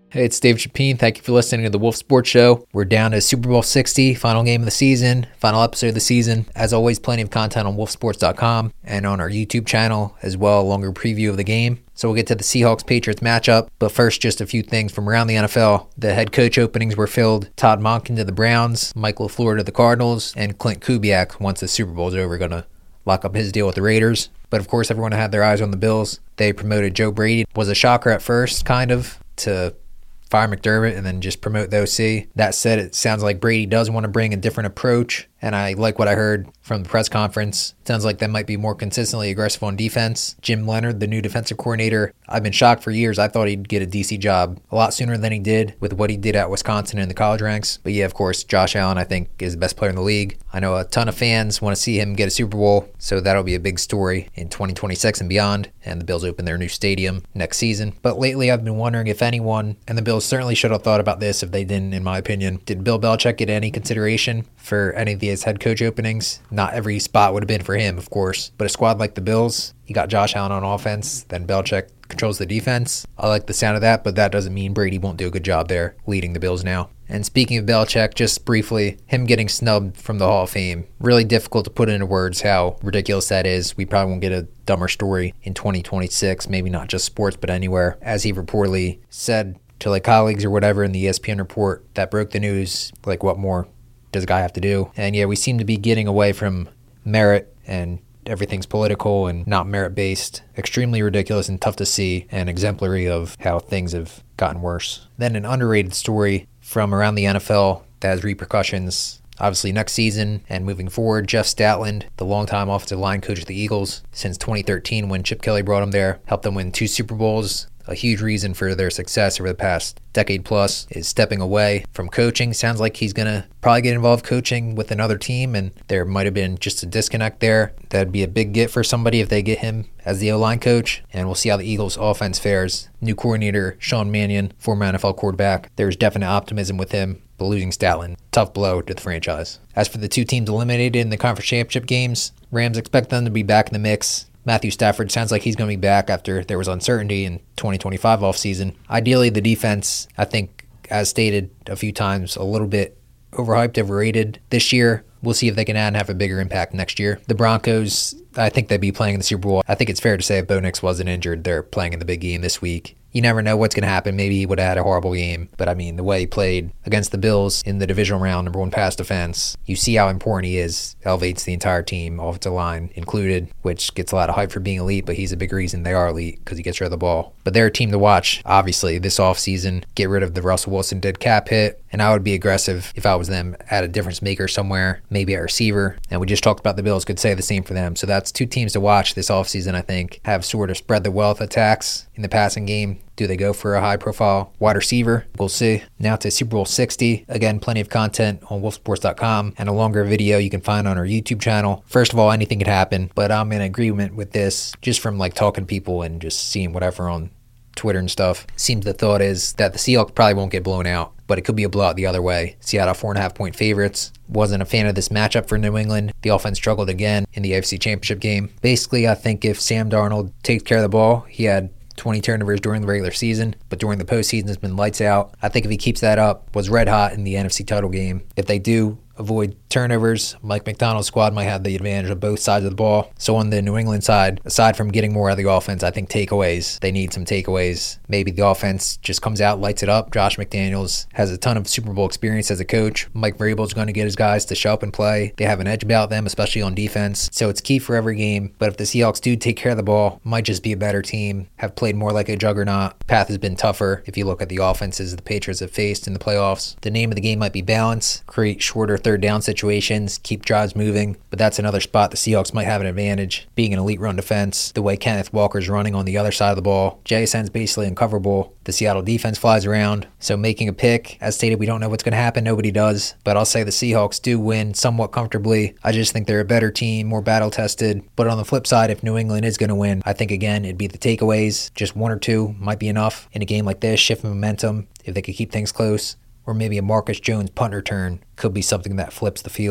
Hey, it's Dave Chapin. Thank you for listening to the Wolf Sports Show. We're down to Super Bowl 60, final game of the season, final episode of the season. As always, plenty of content on wolfsports.com and on our YouTube channel as well, a longer preview of the game. So we'll get to the Seahawks-Patriots matchup, but first, just a few things from around the NFL. The head coach openings were filled. Todd Monken to the Browns, Mike LaFleur to the Cardinals, and Clint Kubiak, once the Super Bowl is over, going to lock up his deal with the Raiders. But of course, everyone had their eyes on the Bills. They promoted Joe Brady. Was a shocker at first, kind of, to fire McDermott and then just promote the OC. That said, it sounds like Brady does want to bring a different approach, and I like what I heard from the press conference. It sounds like they might be more consistently aggressive on defense. Jim Leonard, the new defensive coordinator, I've been shocked for years. I thought he'd get a DC job a lot sooner than he did with what he did at Wisconsin in the college ranks. But yeah, of course, Josh Allen, I think, is the best player in the league. I know a ton of fans want to see him get a Super Bowl, so that'll be a big story in 2026 and beyond, and the Bills open their new stadium next season. But lately, I've been wondering if anyone, and the Bills certainly should have thought about this if they didn't, in my opinion, did Bill Belichick get any consideration for any of these head coach openings? Not every spot would have been for him, of course, but a squad like the Bills, you got Josh Allen on offense, then Belichick controls the defense. I like the sound of that, but that doesn't mean Brady won't do a good job there leading the Bills now. And speaking of Belichick, just briefly, him getting snubbed from the Hall of Fame, really difficult to put into words how ridiculous that is. We probably won't get a dumber story in 2026, maybe not just sports, but anywhere. As he reportedly said to colleagues or whatever in the ESPN report that broke the news, what more does a guy have to do? And yeah, we seem to be getting away from merit, and everything's political and not merit-based. Extremely ridiculous and tough to see, and exemplary of how things have gotten worse. Then an underrated story from around the NFL that has repercussions, obviously next season and moving forward. Jeff Statland, the longtime offensive line coach of the Eagles since 2013 when Chip Kelly brought him there, helped them win 2 Super Bowls. A huge reason for their success over the past decade plus is stepping away from coaching. Sounds like he's going to probably get involved coaching with another team, and there might have been just a disconnect there. That'd be a big get for somebody if they get him as the O-line coach, and we'll see how the Eagles offense fares. New coordinator, Sean Mannion, former NFL quarterback. There's definite optimism with him, but losing Statland, tough blow to the franchise. As for the 2 teams eliminated in the conference championship games, Rams expect them to be back in the mix. Matthew Stafford sounds like he's going to be back after there was uncertainty in 2025 offseason. Ideally, the defense, I think, as stated a few times, a little bit overhyped, overrated this year. We'll see if they can add and have a bigger impact next year. The Broncos, I think they'd be playing in the Super Bowl. I think it's fair to say if Bo Nix wasn't injured, they're playing in the big game this week. You never know what's going to happen. Maybe he would have had a horrible game. But, I mean, the way he played against the Bills in the divisional round, number 1 pass defense, you see how important he is. Elevates the entire team, offensive line included, which gets a lot of hype for being elite, but he's a big reason they are elite because he gets rid of the ball. But they're a team to watch, obviously, this offseason. Get rid of the Russell Wilson dead cap hit, and I would be aggressive if I was them. Add a difference maker somewhere, maybe a receiver. And we just talked about the Bills, could say the same for them. So that's 2 teams to watch this offseason, I think. Have sort of spread the wealth attacks in the passing game. Do they go for a high-profile wide receiver? We'll see. Now to Super Bowl 60. Again, plenty of content on wolfsports.com and a longer video you can find on our YouTube channel. First of all, anything could happen, but I'm in agreement with this just from talking to people and just seeing whatever on Twitter and stuff. Seems the thought is that the Seahawks probably won't get blown out, but it could be a blowout the other way. Seattle 4.5-point favorites. Wasn't a fan of this matchup for New England. The offense struggled again in the AFC Championship game. Basically, I think if Sam Darnold takes care of the ball, he had 20 turnovers during the regular season, but during the postseason has been lights out. I think if he keeps that up, was red hot in the NFC title game. If they do avoid turnovers, Mike McDonald's squad might have the advantage of both sides of the ball. So on the New England side, aside from getting more out of the offense, I think takeaways. They need some takeaways. Maybe the offense just comes out, lights it up. Josh McDaniels has a ton of Super Bowl experience as a coach. Mike Vrabel's going to get his guys to show up and play. They have an edge about them, especially on defense. So it's key for every game. But if the Seahawks do take care of the ball, might just be a better team, have played more like a juggernaut. Path has been tougher if you look at the offenses the Patriots have faced in the playoffs. The name of the game might be balance, create shorter third down situations, keep drives moving, but that's another spot the Seahawks might have an advantage, being an elite run defense, the way Kenneth Walker's running on the other side of the ball. JSN's basically uncoverable. The Seattle defense flies around, so making a pick, as stated, we don't know what's going to happen, nobody does, but I'll say the Seahawks do win somewhat comfortably. I just think they're a better team, more battle-tested, but on the flip side, if New England is going to win, I think again, it'd be the takeaways, just 1 or 2 might be enough in a game like this, shift momentum, if they could keep things close. Or maybe a Marcus Jones punt return could be something that flips the field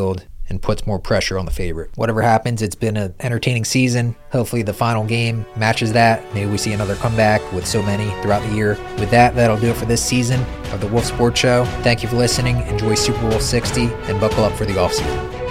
and puts more pressure on the favorite. Whatever happens, it's been an entertaining season. Hopefully the final game matches that. Maybe we see another comeback with so many throughout the year. With that, that'll do it for this season of the Wolf Sports Show. Thank you for listening. Enjoy Super Bowl 60 and buckle up for the offseason.